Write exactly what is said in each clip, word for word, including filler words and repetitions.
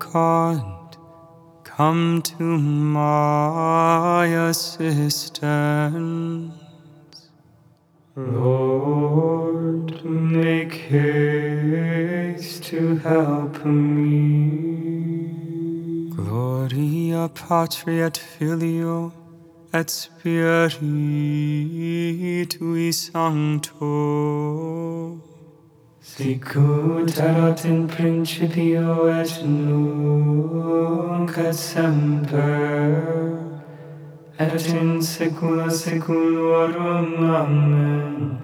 God, come to my assistance. Lord, make haste to help me. Gloria Patri et Filio et Spiritui Sancto, sicut erat in principio et nunc et semper, et in saecula saeculorum. Amen.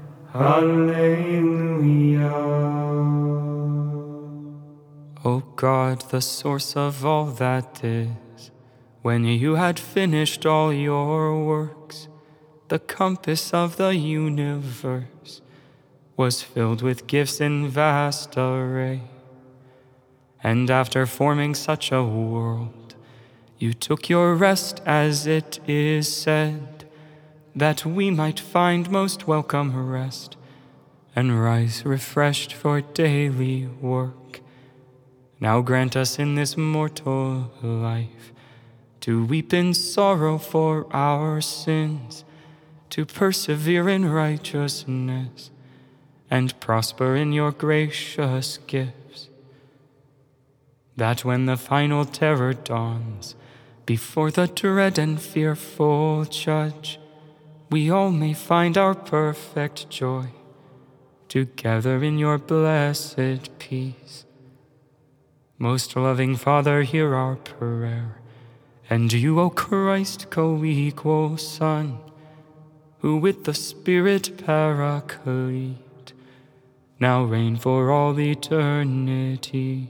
Alleluia. O God, the source of all that is, when you had finished all your works, the compass of the universe was filled with gifts in vast array. And after forming such a world, you took your rest, as it is said, that we might find most welcome rest, and rise refreshed for daily work. Now grant us in this mortal life to weep in sorrow for our sins, to persevere in righteousness, and prosper in your gracious gifts, that when the final terror dawns before the dread and fearful judge, we all may find our perfect joy together in your blessed peace. Most loving Father, hear our prayer, and you, O Christ, co-equal Son, who with the Spirit Paraclete now reign for all eternity.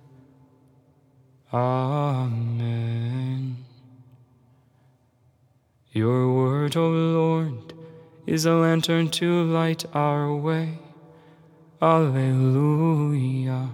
Amen. Your word, O Lord, is a lantern to light our way. Alleluia.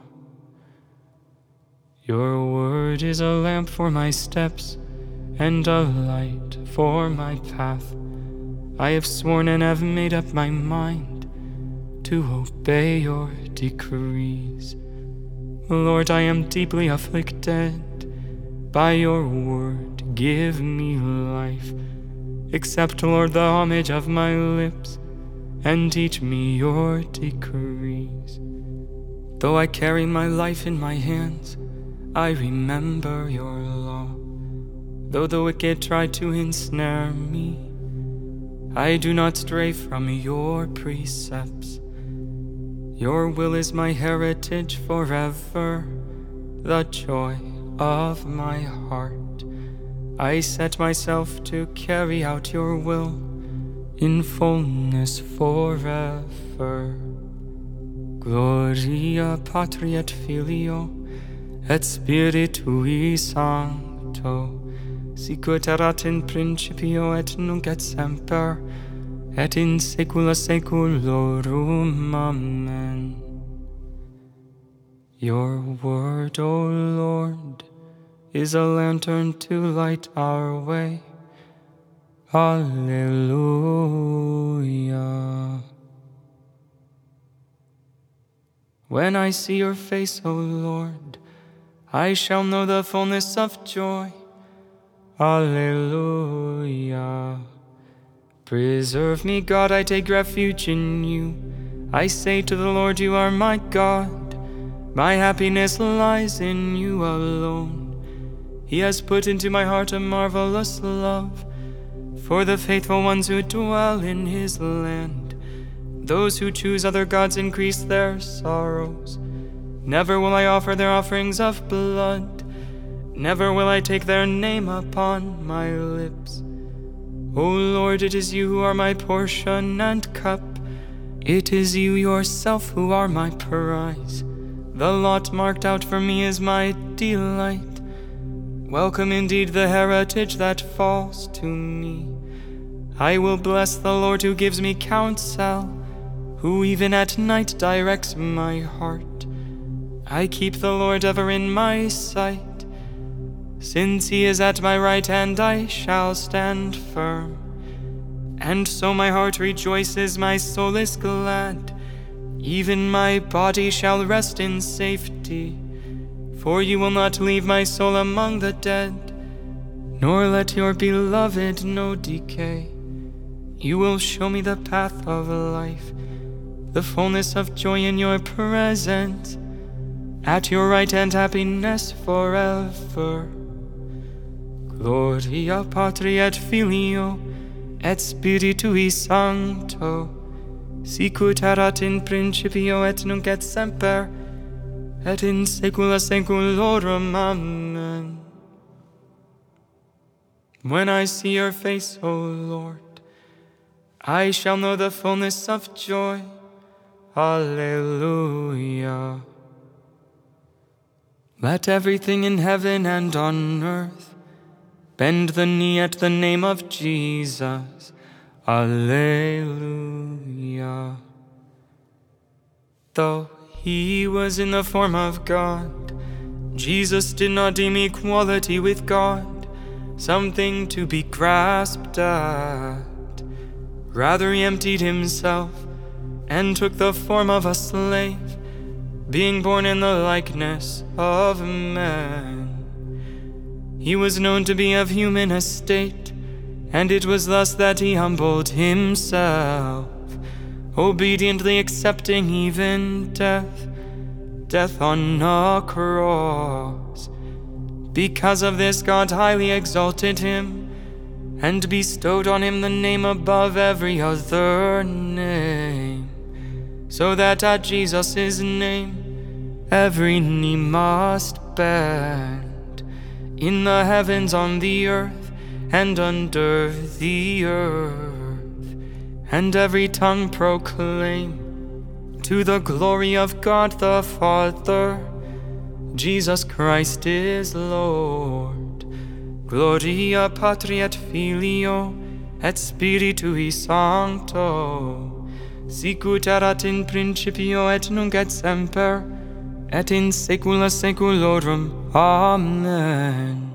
Your word is a lamp for my steps and a light for my path. I have sworn and have made up my mind to obey your decrees. Lord, I am deeply afflicted. By your word, give me life. Accept, Lord, the homage of my lips, and teach me your decrees. Though I carry my life in my hands, I remember your law. Though the wicked try to ensnare me, I do not stray from your precepts. Your will is my heritage forever, the joy of my heart. I set myself to carry out your will in fullness forever. Gloria Patri et Filio et Spiritui Sancto, sicut erat in principio et nunc et semper, et in saecula saeculorum. Amen. Your word, O Lord, is a lantern to light our way. Alleluia. When I see your face, O Lord, I shall know the fullness of joy. Alleluia. Preserve me, God, I take refuge in you. I say to the Lord, you are my God. My happiness lies in you alone. He has put into my heart a marvelous love for the faithful ones who dwell in his land. Those who choose other gods increase their sorrows. Never will I offer their offerings of blood. Never will I take their name upon my lips. O Lord, it is you who are my portion and cup. It is you yourself who are my prize. The lot marked out for me is my delight. Welcome indeed the heritage that falls to me. I will bless the Lord who gives me counsel, who even at night directs my heart. I keep the Lord ever in my sight. Since he is at my right hand, I shall stand firm. And so my heart rejoices, my soul is glad. Even my body shall rest in safety. For you will not leave my soul among the dead, nor let your beloved know decay. You will show me the path of life, the fullness of joy in your presence. At your right hand happiness forever. Gloria Patri et Filio et Spiritui Sancto, sicut erat in principio et nunc et semper, et in saecula saeculorum. Amen. When I see your face, O Lord, I shall know the fullness of joy. Alleluia. Let everything in heaven and on earth bend the knee at the name of Jesus. Alleluia. Though he was in the form of God, Jesus did not deem equality with God something to be grasped at. Rather, he emptied himself and took the form of a slave, being born in the likeness of man. He was known to be of human estate, and it was thus that he humbled himself, obediently accepting even death, death on a cross. Because of this, God highly exalted him and bestowed on him the name above every other name, so that at Jesus' name every knee must bend, in the heavens, on the earth, and under the earth, and every tongue proclaim to the glory of God the Father, Jesus Christ is Lord. Gloria Patri et Filio et Spiritui Sancto, sicut erat in principio et nunc et semper, et in saecula saeculorum. Amen.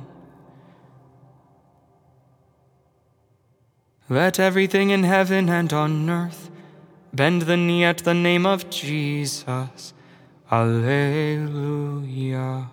Let everything in heaven and on earth bend the knee at the name of Jesus. Alleluia.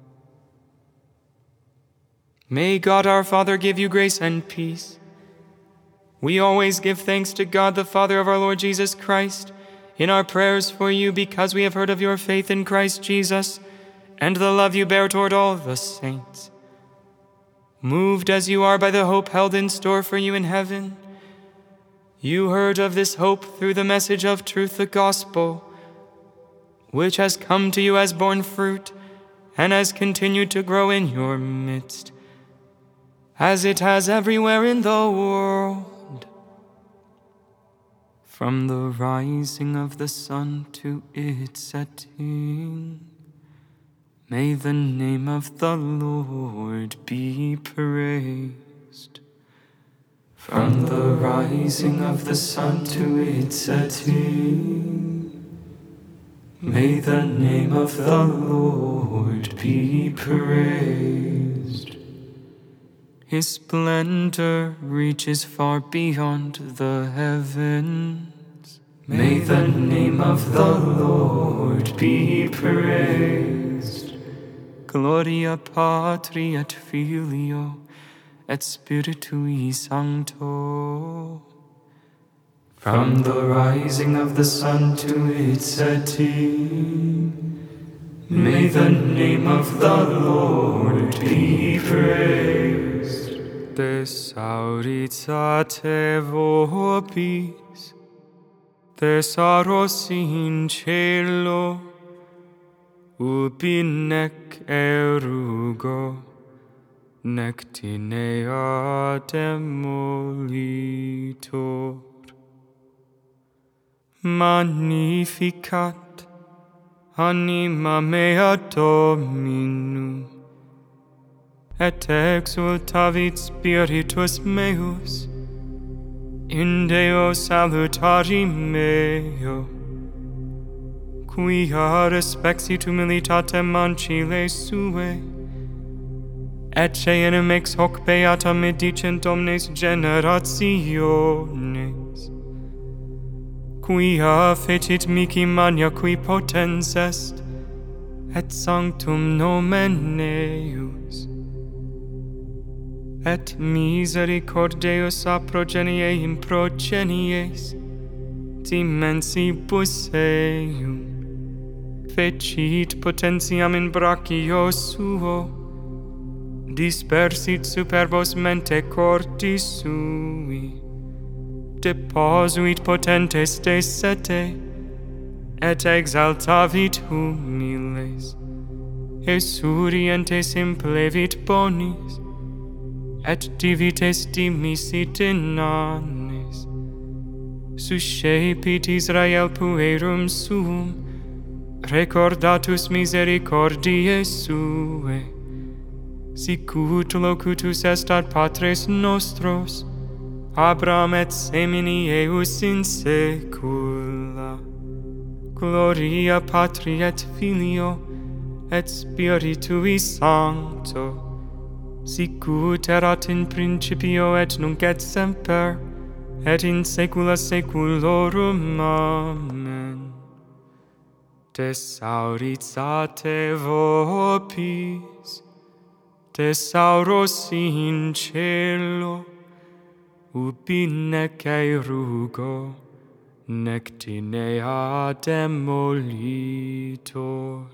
May God our Father give you grace and peace. We always give thanks to God the Father of our Lord Jesus Christ in our prayers for you, because we have heard of your faith in Christ Jesus and the love you bear toward all the saints. Moved as you are by the hope held in store for you in heaven, you heard of this hope through the message of truth, the gospel, which has come to you as borne fruit and has continued to grow in your midst, as it has everywhere in the world. From the rising of the sun to its setting, may the name of the Lord be praised. From the rising of the sun to its setting, may the name of the Lord be praised. His splendor reaches far beyond the heavens. May the name of the Lord be praised. Gloria Patri et Filio et Spiritui Sancto. From the rising of the sun to its setting, may the name of the Lord be praised. Thesauritate vobis, thesaros in cielo, ubi nec erugo, nec tinea demolitor. Magnificat anima mea Dominum, et exultavit spiritus meus in Deo salutari meo, quia respexit humilitatem ancile sue, ecce enim hoc beata medicent omnes generationes, quia fecit mihi magna qui potens est, et sanctum nomen eius, et misericordiaeus a progenie in progenies, dimensibus eium, fecit potentiam in brachio suo, dispersit superbos mente cordis sui, deposuit potentes de sete, et exaltavit humiles, esurientes implevit bonis, et divites dimisit inanes, suscepit Israel puerum suum, recordatus misericordiae suae, sicut locutus est ad patres nostros, Abraham et semini eius in saecula. Gloria Patri et Filio, et Spiritui Sancto, sicut erat in principio et nunc et semper, et in saecula saeculorum. Amen. Thesauritzate vobis, thesauros in cielo, ubi nec erugo, nec tinea demolitor.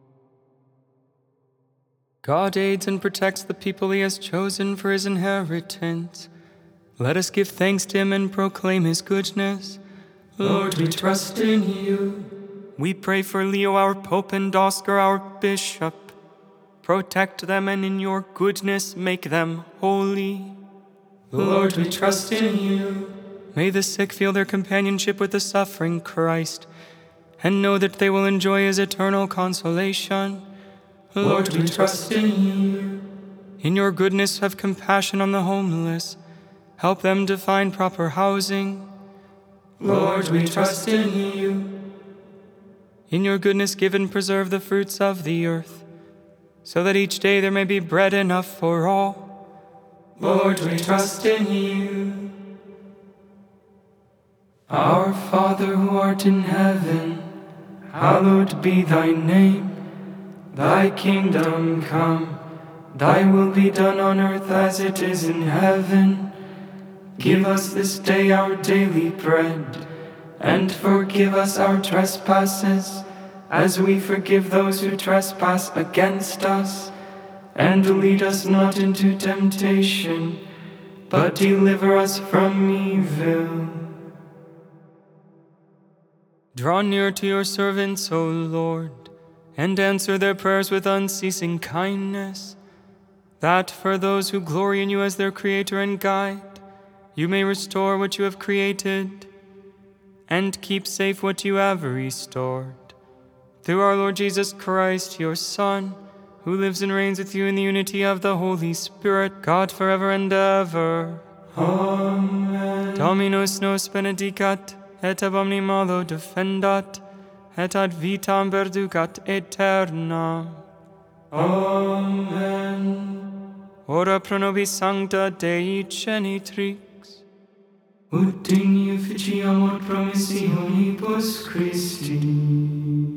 God aids and protects the people he has chosen for his inheritance. Let us give thanks to him and proclaim his goodness. Lord, we trust in you. We pray for Leo, our Pope, and Oscar, our Bishop. Protect them and in your goodness make them holy. Lord, we trust in you. May the sick feel their companionship with the suffering Christ and know that they will enjoy his eternal consolation. Lord, we trust in you. In your goodness, have compassion on the homeless. Help them to find proper housing. Lord, we trust in you. In your goodness, give and preserve the fruits of the earth, so that each day there may be bread enough for all. Lord, we trust in you. Our Father who art in heaven, hallowed be thy name. Thy kingdom come, thy will be done on earth as it is in heaven. Give us this day our daily bread, and forgive us our trespasses, as we forgive those who trespass against us. And lead us not into temptation, but deliver us from evil. Draw near to your servants, O Lord, and answer their prayers with unceasing kindness, that for those who glory in you as their Creator and Guide, you may restore what you have created, and keep safe what you have restored. Through our Lord Jesus Christ, your Son, who lives and reigns with you in the unity of the Holy Spirit, God forever and ever. Amen. Dominus nos benedicat, et ab omni malo defendat, et ad vitam perducat aeternam. Amen. Ora pro nobis sancta Dei genitrix, ut digni officiam ut promissionibus Christi.